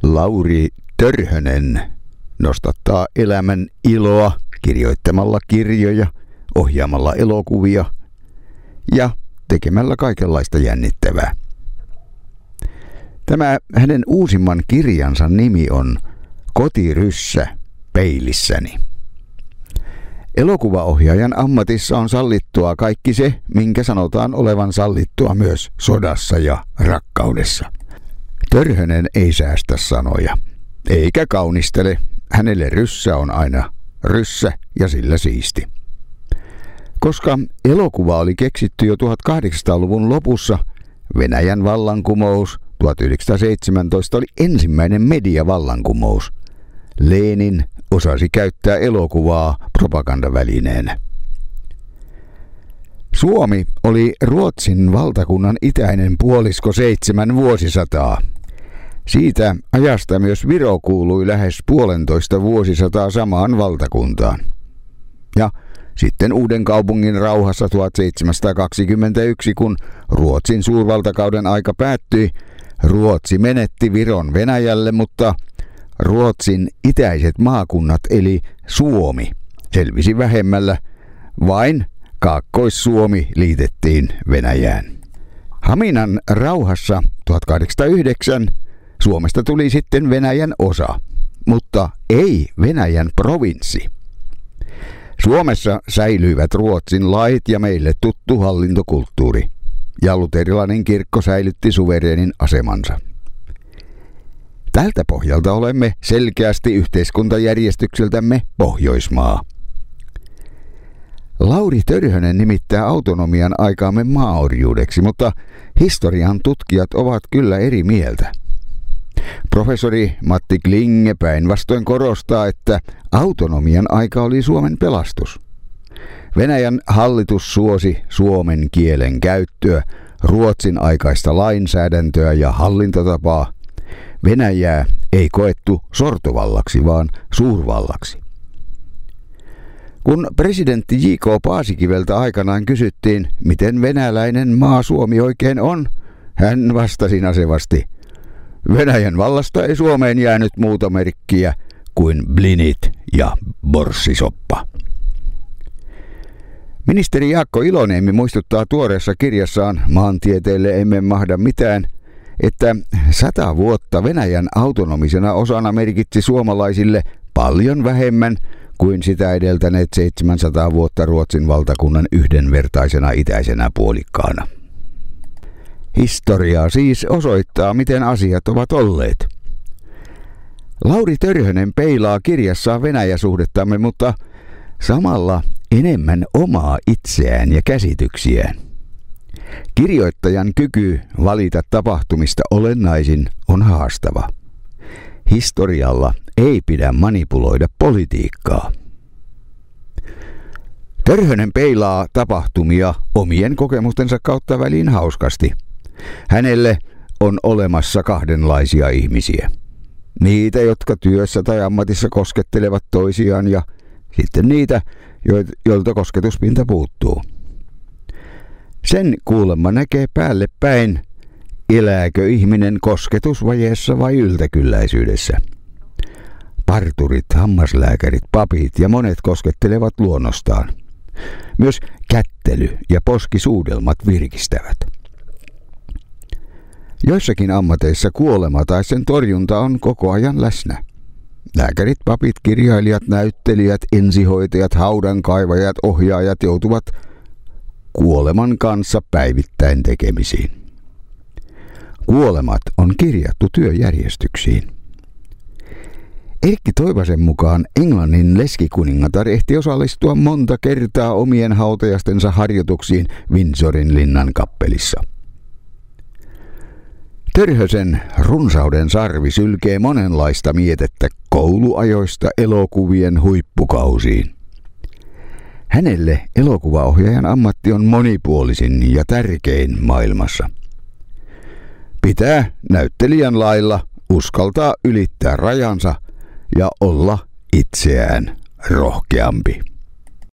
Lauri Törhönen nostattaa elämän iloa kirjoittamalla kirjoja, ohjaamalla elokuvia ja tekemällä kaikenlaista jännittävää. Tämä hänen uusimman kirjansa nimi on Kotiryssä peilissäni. Elokuvaohjaajan ammatissa on sallittua kaikki se, minkä sanotaan olevan sallittua myös sodassa ja rakkaudessa. Törhönen ei säästä sanoja, eikä kaunistele. Hänelle ryssä on aina ryssä ja sillä siisti. Koska elokuva oli keksitty jo 1800-luvun lopussa, Venäjän vallankumous 1917 oli ensimmäinen mediavallankumous. Lenin osasi käyttää elokuvaa propagandavälineenä. Suomi oli Ruotsin valtakunnan itäinen puolisko 7 vuosisataa. Siitä ajasta myös Viro kuului lähes 1,5 vuosisataa samaan valtakuntaan. Ja sitten Uudenkaupungin rauhassa 1721, kun Ruotsin suurvaltakauden aika päättyi, Ruotsi menetti Viron Venäjälle, mutta Ruotsin itäiset maakunnat eli Suomi selvisi vähemmällä, vain Kaakkois-Suomi liitettiin Venäjään. Haminan rauhassa 1809 Suomesta tuli sitten Venäjän osa, mutta ei Venäjän provinssi. Suomessa säilyivät Ruotsin lait ja meille tuttu hallintokulttuuri, ja luterilainen kirkko säilytti suvereenin asemansa. Tältä pohjalta olemme selkeästi yhteiskuntajärjestykseltämme Pohjoismaa. Lauri Törhönen nimittää autonomian aikaamme maaorjuudeksi, mutta historian tutkijat ovat kyllä eri mieltä. Professori Matti Klinge päinvastoin korostaa, että autonomian aika oli Suomen pelastus. Venäjän hallitus suosi suomen kielen käyttöä, Ruotsin aikaista lainsäädäntöä ja hallintotapaa. Venäjää ei koettu sortovallaksi, vaan suurvallaksi. Kun presidentti J.K. Paasikiveltä aikanaan kysyttiin, miten venäläinen maa Suomi oikein on, hän vastasi nasevasti: Venäjän vallasta ei Suomeen jäänyt muuta merkkiä kuin blinit ja borssisoppa. Ministeri Jaakko Iloniemi muistuttaa tuoreessa kirjassaan Maantieteelle emme mahda mitään, että 100 vuotta Venäjän autonomisena osana merkitsi suomalaisille paljon vähemmän kuin sitä edeltäneet 700 vuotta Ruotsin valtakunnan yhdenvertaisena itäisenä puolikkaana. Historia siis osoittaa, miten asiat ovat olleet. Lauri Törhönen peilaa kirjassaan Venäjä-suhdettamme, mutta samalla enemmän omaa itseään ja käsityksiään. Kirjoittajan kyky valita tapahtumista olennaisin on haastava. Historialla ei pidä manipuloida politiikkaa. Törhönen peilaa tapahtumia omien kokemustensa kautta väliin hauskasti. Hänelle on olemassa kahdenlaisia ihmisiä. Niitä, jotka työssä tai ammatissa koskettelevat toisiaan, ja sitten niitä, joilta kosketuspinta puuttuu. Sen kuulemma näkee päälle päin, elääkö ihminen kosketusvajeessa vai yltäkylläisyydessä. Parturit, hammaslääkärit, papit ja monet koskettelevat luonnostaan. Myös kättely ja poskisuudelmat virkistävät. Joissakin ammateissa kuolema tai sen torjunta on koko ajan läsnä. Lääkärit, papit, kirjailijat, näyttelijät, ensihoitajat, haudankaivajat, ohjaajat joutuvat kuoleman kanssa päivittäin tekemisiin. Kuolemat on kirjattu työjärjestyksiin. Erkki Toivasen mukaan Englannin leskikuningatar ehti osallistua monta kertaa omien hautajastensa harjoituksiin Windsorin linnan kappelissa. Törhösen runsauden sarvi sylkee monenlaista mietettä kouluajoista elokuvien huippukausiin. Hänelle elokuvaohjaajan ammatti on monipuolisin ja tärkein maailmassa. Pitää näyttelijän lailla uskaltaa ylittää rajansa ja olla itseään rohkeampi.